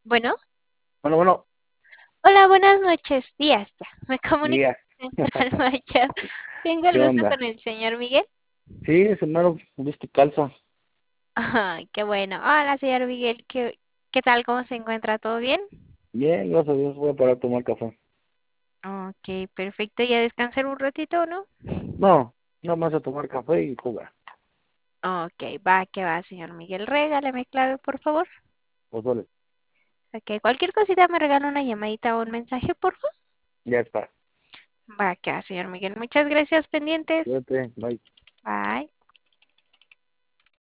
Bueno, Bueno, bueno, hola, buenas noches, días ya. Me comunico días. con Alma ya. Tengo el ¿Qué gusto con onda? el señor Miguel. Sí, ese mero, viste calza. Ay, qué bueno. Hola, señor Miguel, ¿qué tal? ¿Cómo se encuentra? ¿Todo bien? Bien, gracias a Dios, voy a parar a tomar café. Ok, perfecto. ¿Ya descansar un ratito o no? No, nada más a tomar café y jugar. Ok, va, que va, señor Miguel. Regáleme clave, por favor. Pues vale, Ok, cualquier cosita me regala una llamadita o un mensaje, por favor. ya está. Va, que va, señor Miguel. Muchas gracias, pendientes. Cuídate, bye. Bye.